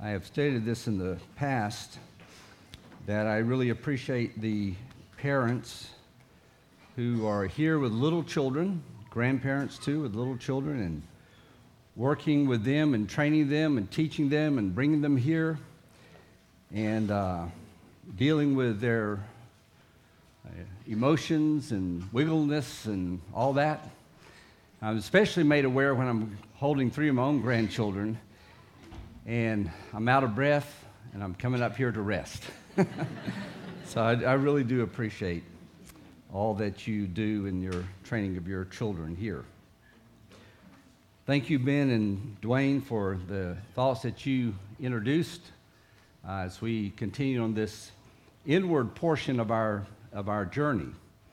I have stated this in the past, that I really appreciate the parents who are here with little children, grandparents too, with little children, and working with them and training them and teaching them and bringing them here and dealing with their emotions and wiggleness and all that. I'm especially made aware when I'm holding 3 of my own grandchildren and I'm out of breath and I'm coming up here to rest. So I really do appreciate all that you do in your training of your children here. Thank you, Ben and Dwayne, for the thoughts that you introduced as we continue on this inward portion of our journey.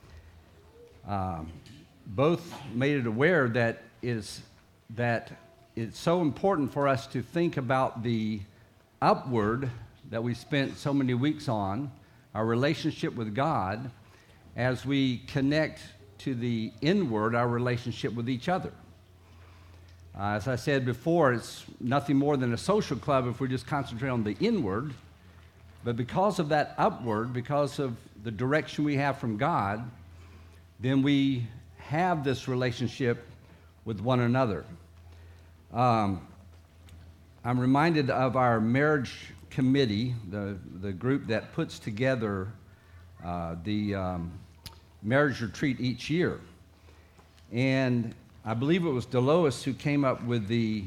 Both made it aware that it's so important for us to think about the upward that we spent so many weeks on, our relationship with God, as we connect to the inward, our relationship with each other. As I said before, it's nothing more than a social club if we just concentrate on the inward. But because of that upward, because of the direction we have from God, then we have this relationship with one another. I'm reminded of our marriage committee, the group that puts together the marriage retreat each year. And I believe it was Delois who came up with the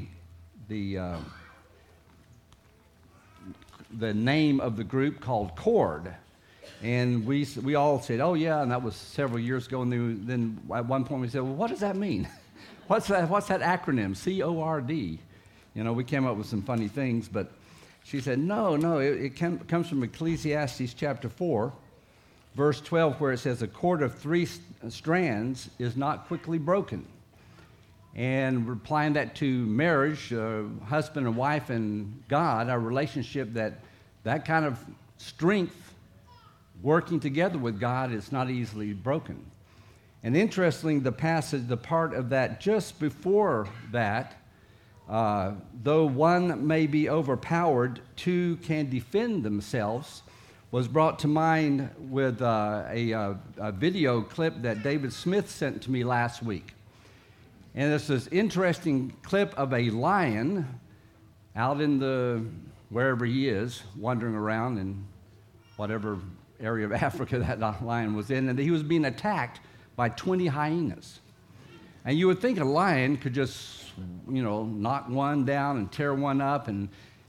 name of the group called CORD. And we all said, oh yeah, and that was several years ago. And then at one point we said, well, what does that mean? What's that acronym, CORD? You know, we came up with some funny things, but she said, no, it comes from Ecclesiastes chapter 4, verse 12, where it says, a cord of 3 strands is not quickly broken. And we're applying that to marriage, husband and wife and God, our relationship, that kind of strength working together with God is not easily broken. And interestingly, the passage, the part of that just before that, though one may be overpowered, 2 can defend themselves, was brought to mind with a video clip that David Smith sent to me last week. And it's this interesting clip of a lion out in wherever he is, wandering around in whatever area of Africa that lion was in, and he was being attacked by 20 hyenas. And you would think a lion could just, knock one down and tear one up and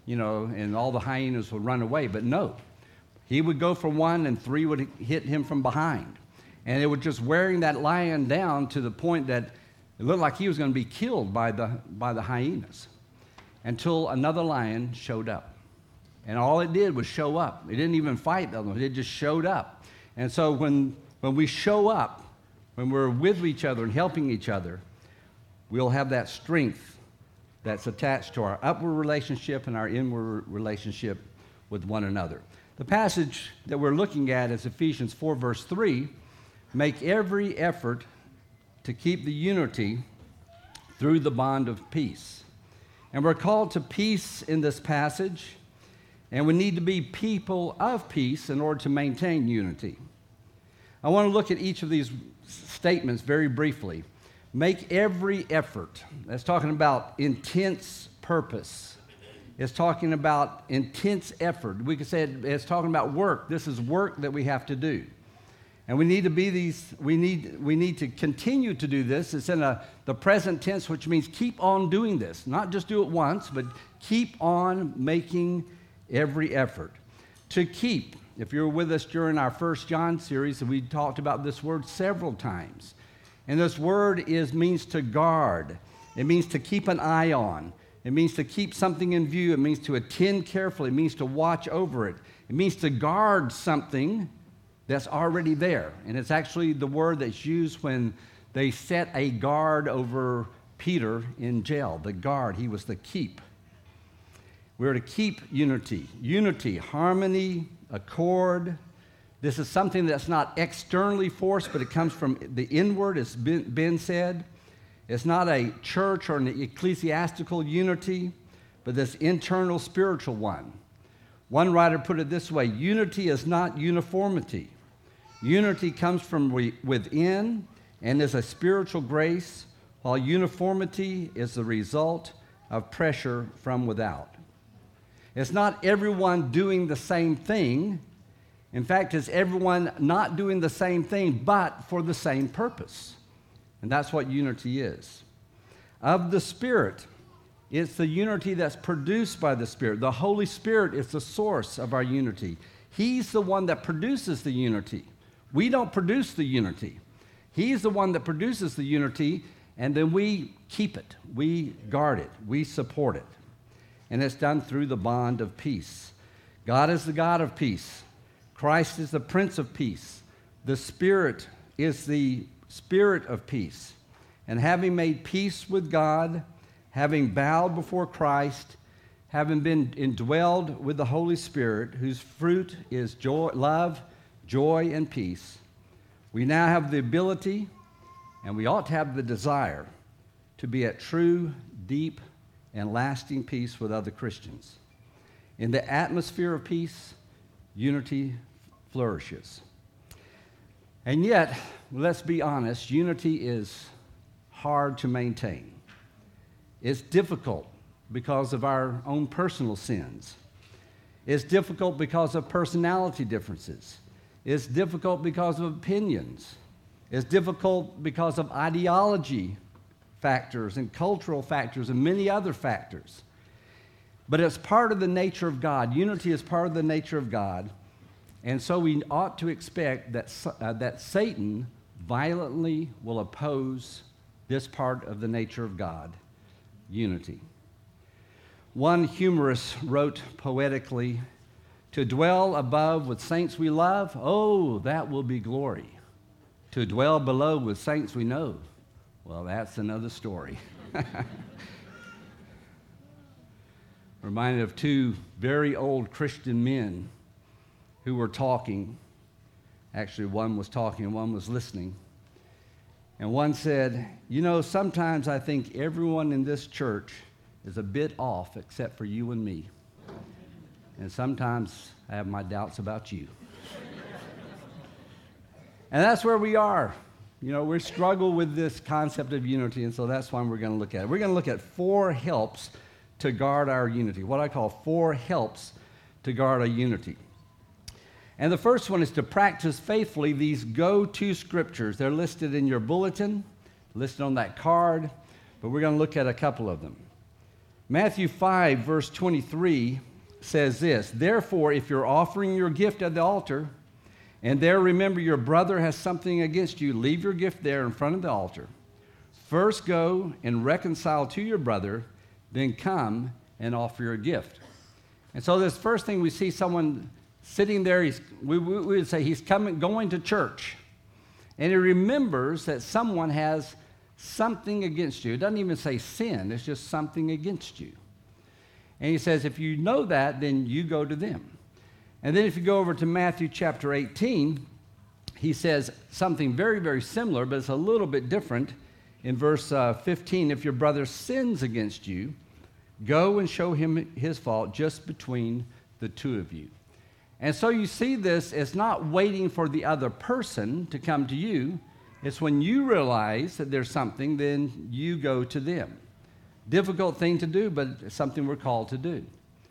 all the hyenas would run away. But no, he would go for one and 3 would hit him from behind. And it was just wearing that lion down to the point that it looked like he was going to be killed by the hyenas until another lion showed up. And all it did was show up. It didn't even fight the other one. It just showed up. And so when we show up, when we're with each other and helping each other, we'll have that strength that's attached to our upward relationship and our inward relationship with one another. The passage that we're looking at is Ephesians 4, verse 3. Make every effort to keep the unity through the bond of peace. And we're called to peace in this passage, and we need to be people of peace in order to maintain unity. I want to look at each of these statements very briefly. Make every effort. That's talking about intense purpose. It's talking about intense effort. We could say it's talking about work. This is work that we have to do. And we need to be we need to continue to do this. It's in the present tense, which means keep on doing this. Not just do it once, but keep on making every effort. To keep. If you're with us during our 1 John series, we talked about this word several times. And this word means to guard. It means to keep an eye on. It means to keep something in view. It means to attend carefully. It means to watch over it. It means to guard something that's already there. And it's actually the word that's used when they set a guard over Peter in jail. The guard, he was the keep. We're to keep unity, harmony, accord. This is something that's not externally forced, but it comes from the inward, as Ben said. It's not a church or an ecclesiastical unity, but this internal spiritual one. One writer put it this way: unity is not uniformity. Unity comes from within and is a spiritual grace, while uniformity is the result of pressure from without. It's not everyone doing the same thing. In fact, it's everyone not doing the same thing, but for the same purpose. And that's what unity is. Of the Spirit, it's the unity that's produced by the Spirit. The Holy Spirit is the source of our unity. He's the one that produces the unity. We don't produce the unity. He's the one that produces the unity, and then we keep it. We guard it. We support it. And it's done through the bond of peace. God is the God of peace. Christ is the Prince of Peace. The Spirit is the Spirit of peace. And having made peace with God, having bowed before Christ, having been indwelled with the Holy Spirit, whose fruit is joy, love, joy, and peace, we now have the ability, and we ought to have the desire, to be at true, deep, and lasting peace with other Christians. In the atmosphere of peace, unity flourishes. And yet, let's be honest, unity is hard to maintain. It's difficult because of our own personal sins. It's difficult because of personality differences. It's difficult because of opinions. It's difficult because of ideology factors and cultural factors and many other factors. But it's part of the nature of God. Unity is part of the nature of God. And so we ought to expect that Satan violently will oppose this part of the nature of God, unity. One humorist wrote poetically, "To dwell above with saints we love, oh, that will be glory. To dwell below with saints we know, well, that's another story." Reminded of two very old Christian men who were talking. Actually, one was talking and one was listening. And one said, "You know, sometimes I think everyone in this church is a bit off except for you and me. And sometimes I have my doubts about you." And that's where we are. You know, we struggle with this concept of unity, and so that's why we're going to look at it. We're going to look at 4 helps to guard our unity, what I call 4 helps to guard our unity. And the first one is to practice faithfully these go-to scriptures. They're listed in your bulletin, listed on that card, but we're going to look at a couple of them. Matthew 5, verse 23 says this: "Therefore, if you're offering your gift at the altar, and there remember your brother has something against you, leave your gift there in front of the altar. First go and reconcile to your brother, then come and offer your gift." And so this first thing, we see someone sitting there, we would say he's going to church, and he remembers that someone has something against you. It doesn't even say sin, it's just something against you. And he says, if you know that, then you go to them. And then if you go over to Matthew chapter 18, he says something very, very similar, but it's a little bit different. In verse 15, "If your brother sins against you, go and show him his fault just between the two of you." And so you see this, it's not waiting for the other person to come to you. It's when you realize that there's something, then you go to them. Difficult thing to do, but it's something we're called to do.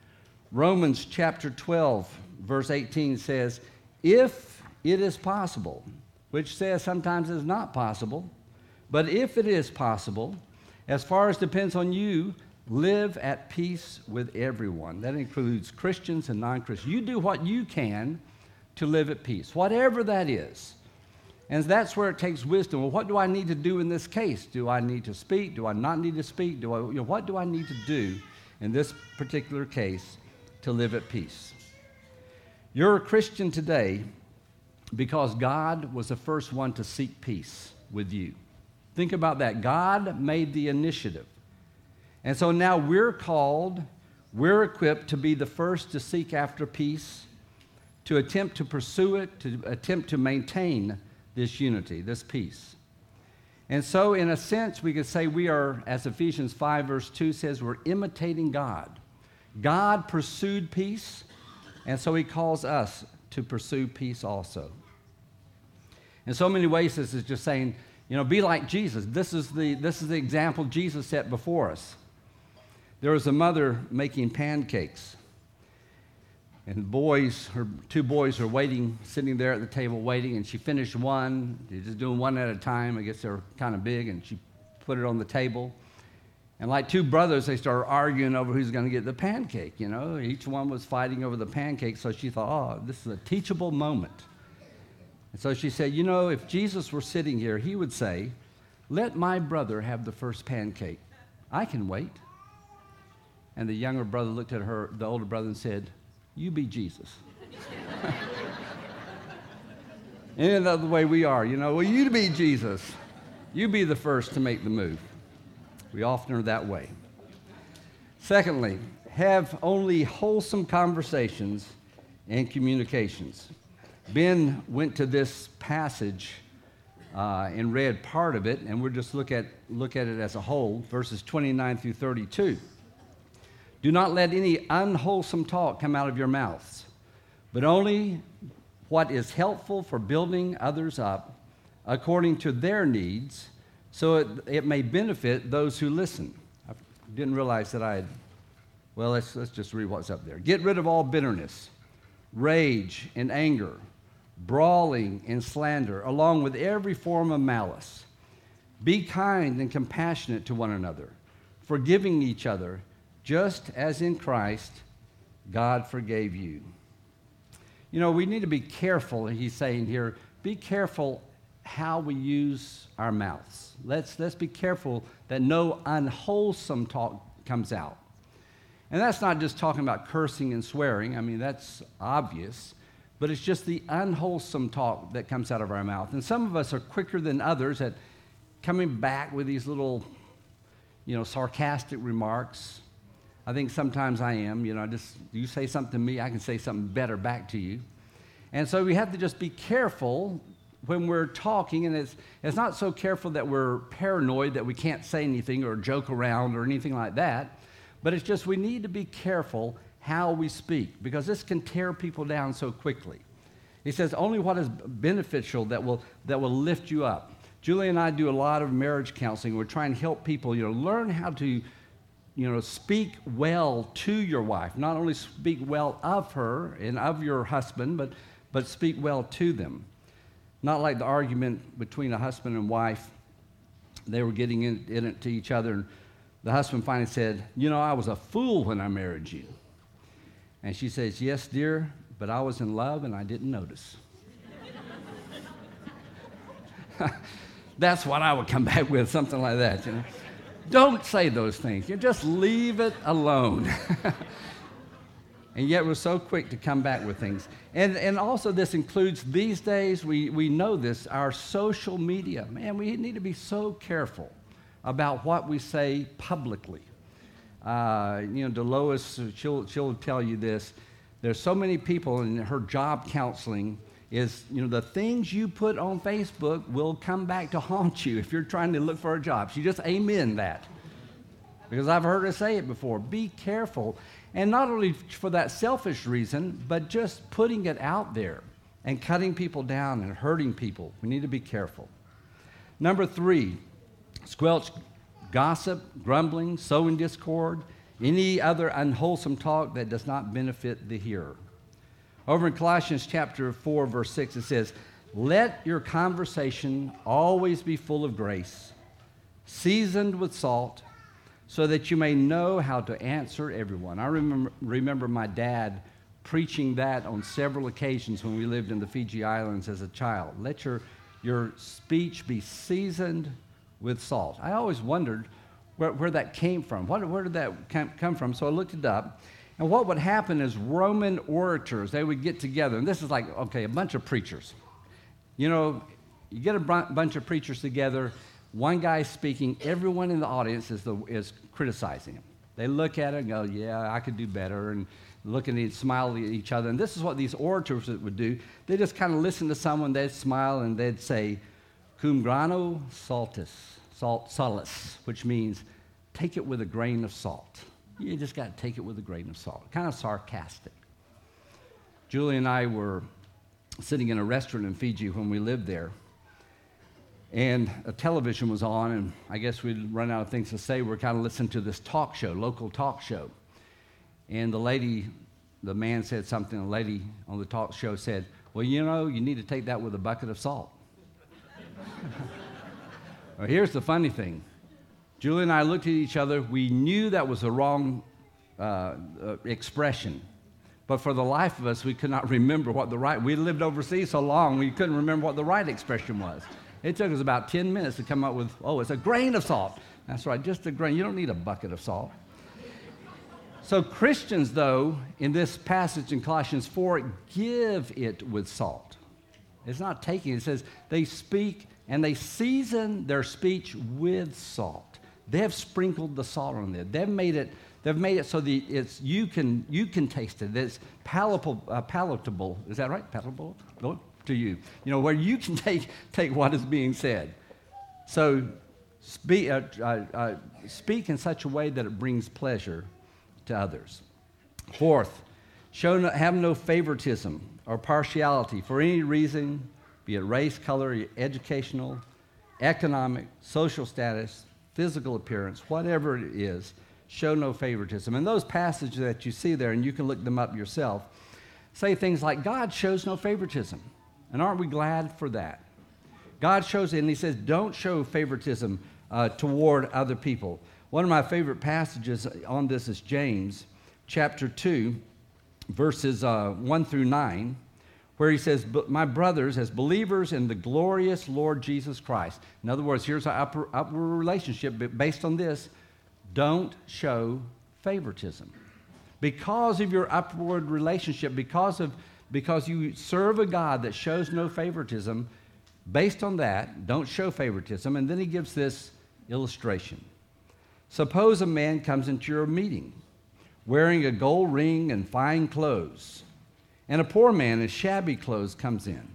Romans chapter 12, verse 18 says, "If it is possible," which says sometimes it's not possible, but if it is possible, as far as depends on you, live at peace with everyone. That includes Christians and non-Christians. You do what you can to live at peace, whatever that is. And that's where it takes wisdom. Well, what do I need to do in this case? Do I need to speak? Do I not need to speak? What do I need to do in this particular case to live at peace? You're a Christian today because God was the first one to seek peace with you. Think about that. God made the initiative. And so now we're called, we're equipped to be the first to seek after peace, to attempt to pursue it, to attempt to maintain this unity, this peace. And so in a sense, we could say we are, as Ephesians 5 verse 2 says, we're imitating God. God pursued peace, and so he calls us to pursue peace also. In so many ways, this is just saying, be like Jesus. This is the example Jesus set before us. There was a mother making pancakes, and her two boys are waiting, sitting there at the table waiting, and she finished one. They're just doing one at a time. I guess they're kind of big, and she put it on the table. And like two brothers, they started arguing over who's going to get the pancake, Each one was fighting over the pancake, so she thought, this is a teachable moment. And so she said, if Jesus were sitting here, he would say, let my brother have the first pancake. I can wait. And the younger brother looked at the older brother, and said, you be Jesus. And that's the way we are, well, you be Jesus. You be the first to make the move. We often are that way. Secondly, have only wholesome conversations and communications. Ben went to this passage and read part of it, and we'll just look at it as a whole, verses 29 through 32. Do not let any unwholesome talk come out of your mouths, but only what is helpful for building others up according to their needs, so it may benefit those who listen. I didn't realize that let's just read what's up there. Get rid of all bitterness, rage and anger, brawling and slander, along with every form of malice. Be kind and compassionate to one another, forgiving each other, just as in Christ God forgave you. We need to be careful, he's saying here, be careful how we use our mouths. Let's be careful that no unwholesome talk comes out. And that's not just talking about cursing and swearing. I mean, that's obvious. But it's just the unwholesome talk that comes out of our mouth. And some of us are quicker than others at coming back with these little, sarcastic remarks. I think sometimes I am. You say something to me, I can say something better back to you. And so we have to just be careful when we're talking, and it's not so careful that we're paranoid that we can't say anything or joke around or anything like that, but it's just we need to be careful how we speak, because this can tear people down so quickly. He says only what is beneficial that will lift you up. Julie and I do a lot of marriage counseling. We're trying to help people, learn how to, speak well to your wife. Not only speak well of her and of your husband, but speak well to them. Not like the argument between a husband and wife. They were getting in it to each other, and the husband finally said, I was a fool when I married you. And she says, yes, dear, but I was in love and I didn't notice. That's what I would come back with, something like that. Don't say those things. You just leave it alone. And yet we're so quick to come back with things. And also this includes these days, we know this, our social media. Man, we need to be so careful about what we say publicly. Dolores, she'll tell you this. There's so many people in her job counseling is, the things you put on Facebook will come back to haunt you if you're trying to look for a job. She just amen that. Because I've heard her say it before. Be careful. And not only for that selfish reason, but just putting it out there and cutting people down and hurting people. We need to be careful. Number 3, squelch gossip, grumbling, sowing discord, any other unwholesome talk that does not benefit the hearer. Over in Colossians chapter 4, verse 6, it says, let your conversation always be full of grace, seasoned with salt, so that you may know how to answer everyone. I remember my dad preaching that on several occasions when we lived in the Fiji Islands as a child. Let your speech be seasoned with salt. I always wondered where that came from. Where did that come from? So I looked it up. And what would happen is Roman orators, they would get together. And this is like, a bunch of preachers. You get a bunch of preachers together. One guy's speaking. Everyone in the audience is criticizing him. They look at it and go, yeah, I could do better. And look and smile at each other. And this is what these orators would do. They just kind of listen to someone. They'd smile and they'd say, cum grano saltis, salus, which means take it with a grain of salt. You just got to take it with a grain of salt. Kind of sarcastic. Julie and I were sitting in a restaurant in Fiji when we lived there, and a television was on, and I guess we'd run out of things to say. We're kind of listening to this talk show, local talk show. And the man said something, the lady on the talk show said, well, you know, you need to take that with a bucket of salt. Well, here's the funny thing. Julie and I looked at each other. We knew that was the wrong expression. But for the life of us, we could not remember what the right, we lived overseas so long, we couldn't remember what the right expression was. It took us about 10 minutes to come up with, oh, it's a grain of salt. That's right, just a grain. You don't need a bucket of salt. So Christians, though, in this passage in Colossians 4, give it with salt. It's not taking it. It says they speak and they season their speech with salt. They have sprinkled the salt on there. They've made it so that you can taste it. It's palatable. Is that right? Palatable to you. You know, where you can take what is being said. So speak in such a way that it brings pleasure to others. Fourth, have no favoritism or partiality for any reason, be it race, color, educational, economic, social status, physical appearance, whatever it is. Show no favoritism. And those passages that you see there, and you can look them up yourself, say things like, God shows no favoritism. And aren't we glad for that? God shows it, and he says, don't show favoritism toward other people. One of my favorite passages on this is James chapter 2, verses 1 through 9, where he says, my brothers, as believers in the glorious Lord Jesus Christ. In other words, here's our upward relationship based on this. Don't show favoritism. Because of your upward relationship, because you serve a God that shows no favoritism, based on that, don't show favoritism. And then he gives this illustration. Suppose a man comes into your meeting wearing a gold ring and fine clothes, and a poor man in shabby clothes comes in.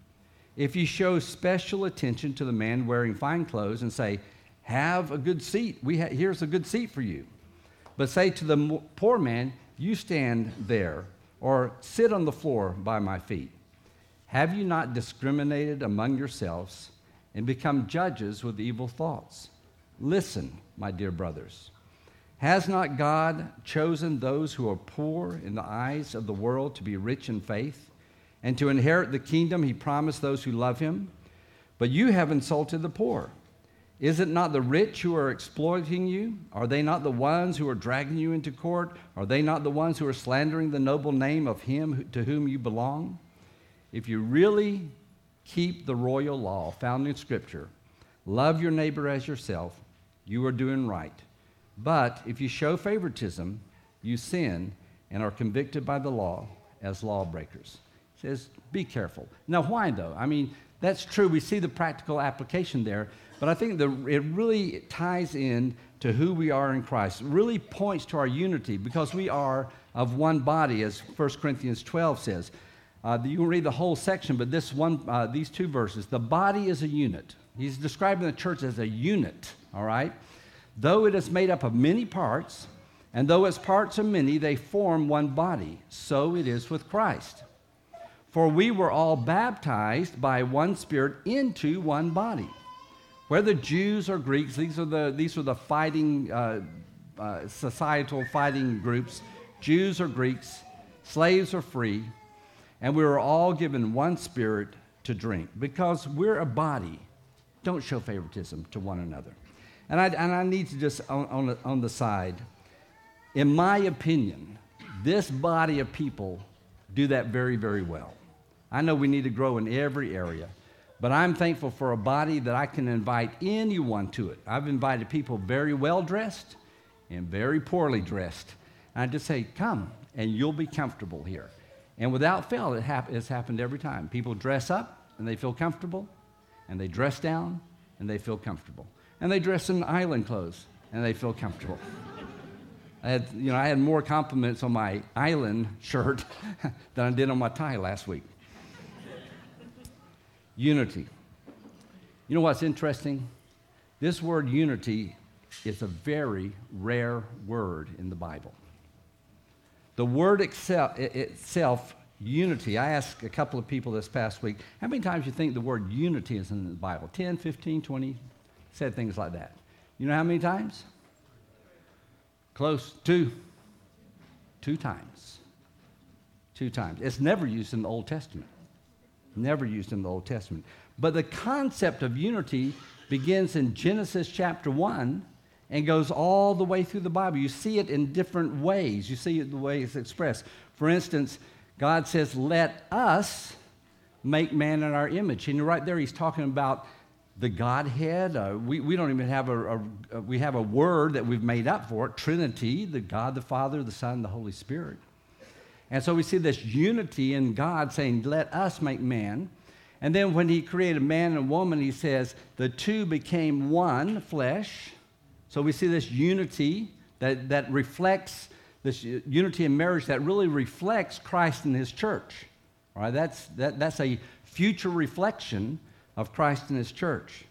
If you show special attention to the man wearing fine clothes and say, have a good seat, here's a good seat for you, but say to the poor man, you stand there, or sit on the floor by my feet. Have you not discriminated among yourselves and become judges with evil thoughts? Listen, my dear brothers. Has not God chosen those who are poor in the eyes of the world to be rich in faith and to inherit the kingdom he promised those who love him? But you have insulted the poor. Is it not the rich who are exploiting you? Are they not the ones who are dragging you into court? Are they not the ones who are slandering the noble name of him to whom you belong? If you really keep the royal law found in Scripture, love your neighbor as yourself, you are doing right. But if you show favoritism, you sin and are convicted by the law as lawbreakers. It says, be careful. Now, why though? I mean, that's true. We see the practical application there. But I think it really ties in to who we are in Christ. It really points to our unity because we are of one body, as 1 Corinthians 12 says. You can read the whole section, but these two verses, the body is a unit. He's describing the church as a unit, all right? Though it is made up of many parts, and though its parts are many, they form one body. So it is with Christ. For we were all baptized by one Spirit into one body. Whether Jews or Greeks, these are the fighting, societal fighting groups, Jews or Greeks, slaves or free, and we were all given one Spirit to drink. Because we're a body, don't show favoritism to one another. And I need to just, on the side, in my opinion, this body of people do that very, very well. I know we need to grow in every area. But I'm thankful for a body that I can invite anyone to it. I've invited people very well dressed and very poorly dressed. And I just say, come, and you'll be comfortable here. And without fail, it's happened every time. People dress up, and they feel comfortable. And they dress down, and they feel comfortable. And they dress in island clothes, and they feel comfortable. I had more compliments on my island shirt than I did on my tie last week. Unity. You know what's interesting? This word unity is a very rare word in the Bible. The word itself, unity. I asked a couple of people this past week, how many times you think the word unity is in the Bible? 10, 15, 20, said things like that. You know how many times? Close to 2 times. 2 times. It's never used in the Old Testament. Never used in the Old Testament. But the concept of unity begins in Genesis chapter 1 and goes all the way through the Bible. You see it in different ways. You see it the way it's expressed. For instance, God says, let us make man in our image. And right there, he's talking about the Godhead. We don't even have we have a word that we've made up for it, Trinity, the God, the Father, the Son, the Holy Spirit. And so we see this unity in God saying, let us make man. And then when he created man and woman, he says, the two became one flesh. So we see this unity that reflects, this unity in marriage that really reflects Christ and his church. All right, that's a future reflection of Christ and his church.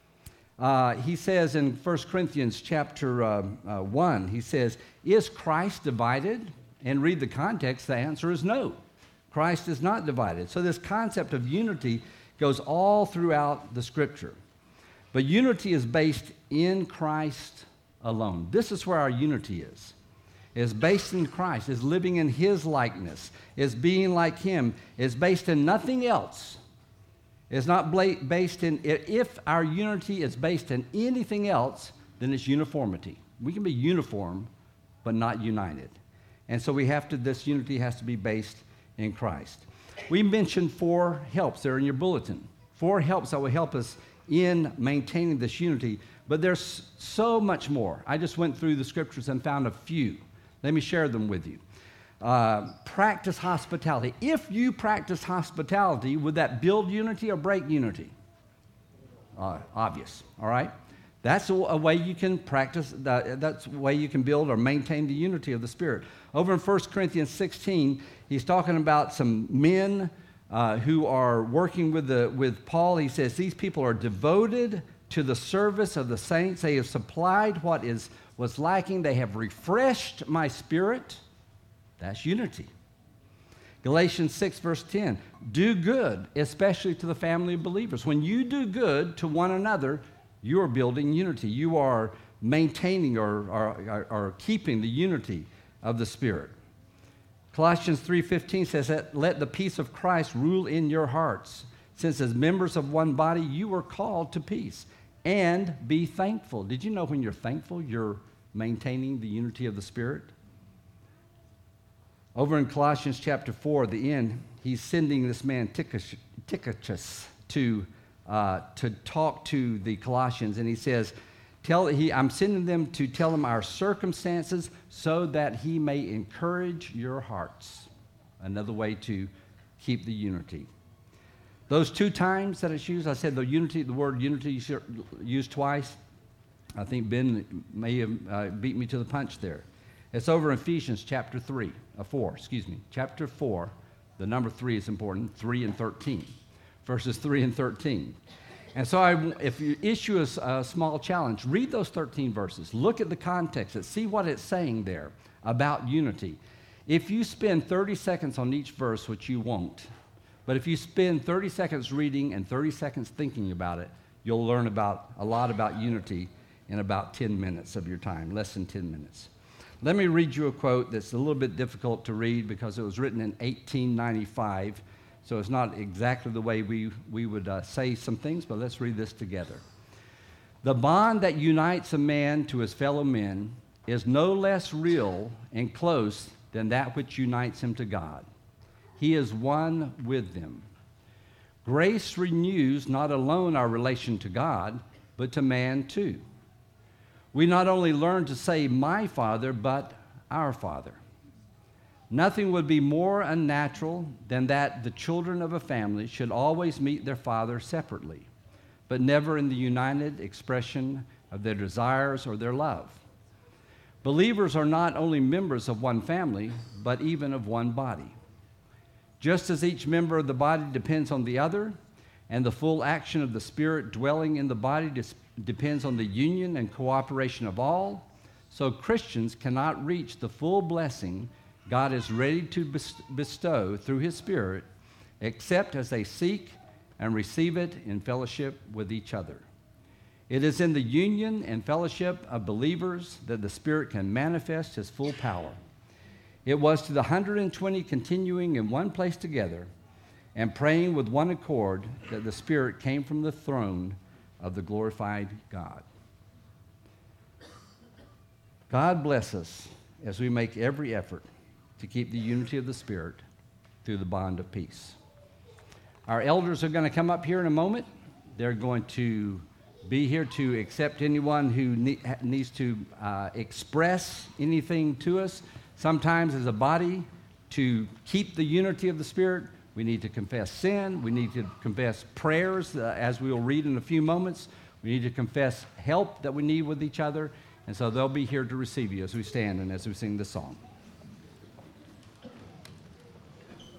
He says in 1 Corinthians chapter 1, he says, is Christ divided? And read the context, the answer is no. Christ is not divided. So this concept of unity goes all throughout the Scripture. But unity is based in Christ alone. This is where our unity is. It's based in Christ, is living in his likeness, is being like him, is based in nothing else. It's not based in, if our unity is based in anything else, then it's uniformity. We can be uniform, but not united. And so this unity has to be based in Christ. We mentioned 4 helps there in your bulletin. 4 helps that will help us in maintaining this unity, but there's so much more. I just went through the scriptures and found a few. Let me share them with you. Practice hospitality. If you practice hospitality, would that build unity or break unity? Obvious, all right? That's a way you can practice, that's a way you can build or maintain the unity of the Spirit. Over in 1 Corinthians 16, he's talking about some men who are working with Paul. He says, these people are devoted to the service of the saints. They have supplied what was lacking. They have refreshed my spirit. That's unity. Galatians 6, verse 10, do good, especially to the family of believers. When you do good to one another, you are building unity. You are maintaining or keeping the unity of the Spirit. Colossians 3:15 says that let the peace of Christ rule in your hearts, since as members of one body you are called to peace, and be thankful. Did you know when you're thankful, you're maintaining the unity of the Spirit? Over in Colossians chapter 4, the end, he's sending this man Tychicus to talk to the Colossians, and he says, I'm sending them to tell them our circumstances so that he may encourage your hearts. Another way to keep the unity. Those 2 times that it's used, I said the word unity used twice. I think Ben may have beat me to the punch there. It's over in Ephesians chapter 4. Chapter 4, the number 3 is important, 3 and 13. Verses 3 and 13. And so if you issue a small challenge, read those 13 verses. Look at the context and see what it's saying there about unity. If you spend 30 seconds on each verse, which you won't, but if you spend 30 seconds reading and 30 seconds thinking about it, you'll learn a lot about unity in about 10 minutes of your time, less than 10 minutes. Let me read you a quote that's a little bit difficult to read because it was written in 1895. So it's not exactly the way we would say some things, but let's read this together. The bond that unites a man to his fellow men is no less real and close than that which unites him to God. He is one with them. Grace renews not alone our relation to God, but to man too. We not only learn to say my Father, but our Father. Nothing would be more unnatural than that the children of a family should always meet their father separately, but never in the united expression of their desires or their love. Believers are not only members of one family, but even of one body. Just as each member of the body depends on the other, and the full action of the Spirit dwelling in the body depends on the union and cooperation of all, so Christians cannot reach the full blessing God is ready to bestow through His Spirit, except as they seek and receive it in fellowship with each other. It is in the union and fellowship of believers that the Spirit can manifest His full power. It was to the 120 continuing in one place together and praying with one accord that the Spirit came from the throne of the glorified God. God bless us as we make every effort to keep the unity of the Spirit through the bond of peace. Our elders are going to come up here in a moment. They're going to be here to accept anyone who needs to express anything to us. Sometimes as a body, to keep the unity of the Spirit, we need to confess sin. We need to confess prayers, as we will read in a few moments. We need to confess help that we need with each other. And so they'll be here to receive you as we stand and as we sing this song.